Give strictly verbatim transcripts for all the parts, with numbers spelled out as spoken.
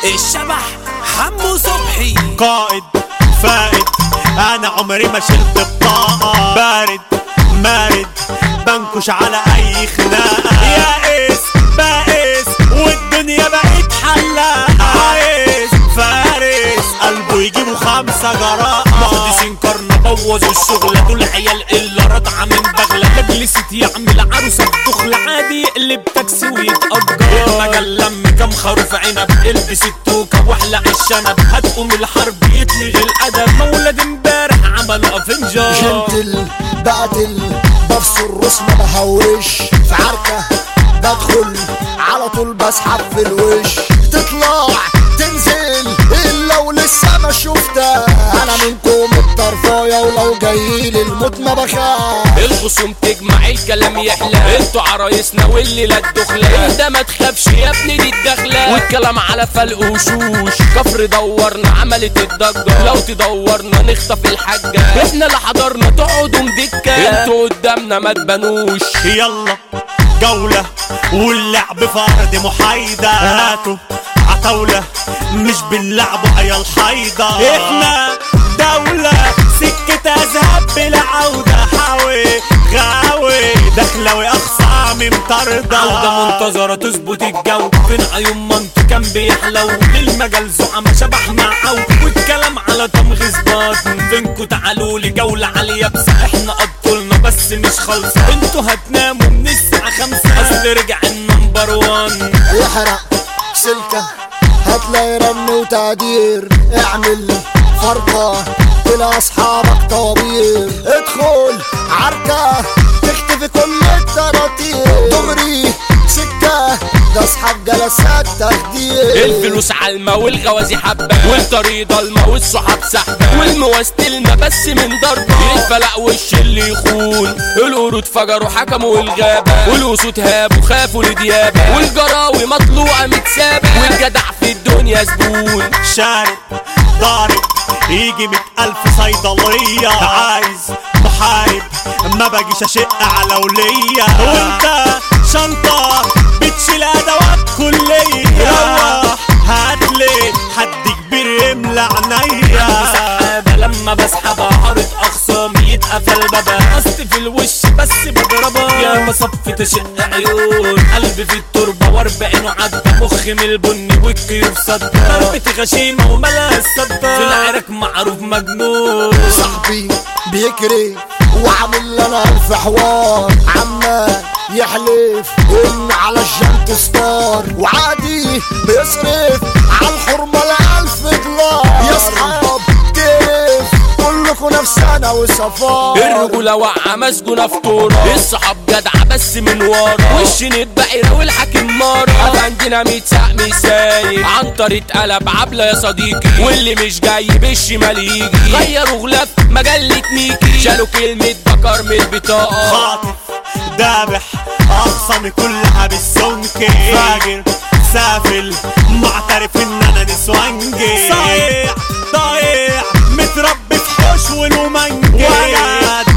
الشبح حمو صبحي قائد فائد، انا عمري ما شلت بطاقة، بارد مارد بنكش على اي خناقة، يائس بائس والدنيا بقت حلاقة، عايز فارس قلبه يجيبوا خمسة جراء، مهندسين كرنا بوظوا الشغلة، دول عيال الا رضعة من بغلة، مجلسة يعمل عروسة بدخل عادي يقلب تاكسي ويتأجر، المجال لم كام خروف عنب، البس التوكة واحلق الشنب، هتقوم الحرب يتلغي الادب، مولد امبارح عملوا افنجر، جنتل بقتل بفصل الرسم ما بهوش، في عركة بدخل على طول بسحب في الوش، تطلع تنزل الا ولسه ما شفتها، انا منكم الطرفايه ولو جايلي الموت ما بخاف، الخصوم تجمع الكلام يحلى، انتوا عرايسنا والليله الدخله، انت ما تخافش يا ابني دي الدخله، والكلام على فلق وشوش، كفر دورنا عملت الضجه، لو تدورنا نخطف الحاجه، احنا اللي حضرنا تقعدوا مدكه، انتوا قدامنا ما تبانوش، يلا جولة واللعب فرد محايدة، هاتوا عتاولة مش بنلعبوا عيال حايدة، احنا دولة سكة اذهب بلا عودة، حاوي غاوي دخلوي اخصامي مطردة، عودة منتظرة تظبط الجو، فين عيون منطق كان بيحلو، للمجال زعما شبح مع عود، والكلام على تمغيظ باطن، فينكوا تعالوا لي جولة على اليابسة، احنا ابطولنا بس مش خالصة، انتوا هتناموا من الساعة خمسة، اصل رجع النمبر وان، يحرق سلكة هتلاقي رن وتقدير، اعمل فرقة تلاقي اصحابك طوابير، ادخل عركة تختفي كل التراتير، دغري سكة ده اصحاب جلسات تخدير، الفلوس عالمة والغوازي حبة، والطريق ضلمة والصحاب سحبة، والمواستلنا بس من ضربة، الفلق وش اللي يخون، القرود فجروا حكموا الغابة، والاسود هابوا خافوا لديابة، والجراوي مطلوعة متسابة، والجدع في الدنيا زبون، شارب ضارب يجي مئة ألف صيدلية، عايز محارب ما باجيش اشق على ولية، وانت شنطة بتشيل ادوات كلية، روح هاتلي حد كبير يملى عينيا، سحابة لما بسحبها حارة اخصامي يتقفل بابا، قصدي في الوش بس بضربها، يا ما صفي تشق عيون، قلبي في التربة واربعينه عدى، مخي من البني والكيوب صدى، ضربتي غشيمة وملاها الصدى، في العرك معروف مجنون، صاحبي بيكري وعامل لنا الف حوار، عمال يحلف ان على الجنت ستار، وعادي بيصرف على الحرمة لألف دولار، يا صحاب كيف كلكوا نفسنا وصفار، الرجولة واقعة مسجونة في طورة، الصحاب جدعة بس من ورا، وش نبقى والحاكم مارة، عندنا مية سقم سايق، عنتر اتقلب عبلة يا صديقي، واللي مش جاي بالشمال يجي، غيروا غلاف مجلة ميكي، شالوا كلمة بكر من البطاقة، خاطف دابح اخصامي كلها بالسمكة، فاجر سافل معترف ان انا نسوانجي، صايع ضايع متربي في حوش والومنجي، ولد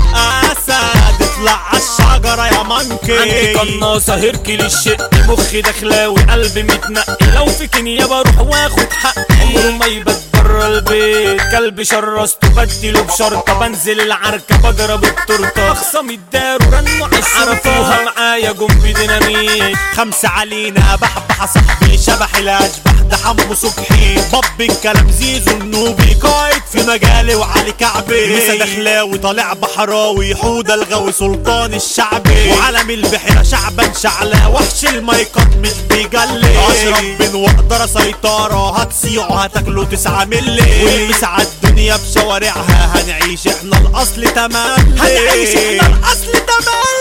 اسد اطلع عالشجرة يا منكي، عندي قناصة هركل الشق، مخي دخلاوي قلبي متنقي، لو في كنيا بروح واخد حقي، عمره ما يبات برا البيت، كلبي شرسته بديله بشرطة، بنزل العركة بضرب التورتة، اخصامي اداروا رنوا عالشرطة، معايا جنبي ديناميت، خمسة علينا بحبح صاحبي، شبح الاشبح ده حمو صبحي، باب الكلام زيزو النوبي، قايد في مجالي وعلي كعبي، مسا دخلاوي طالع بحراوي، حودة الغاوي سلطان الشعبي، وعالم البحيرة شعبا شعلة، وحش المايكات مش بيجلي، اشرب بن واقدر سيطرة، هتصيعوا هتاكلوا تسعة ملي، والمس الدنيا بشوارعها، هنعيش احنا الاصل تمام، هنعيش احنا الاصل تمام.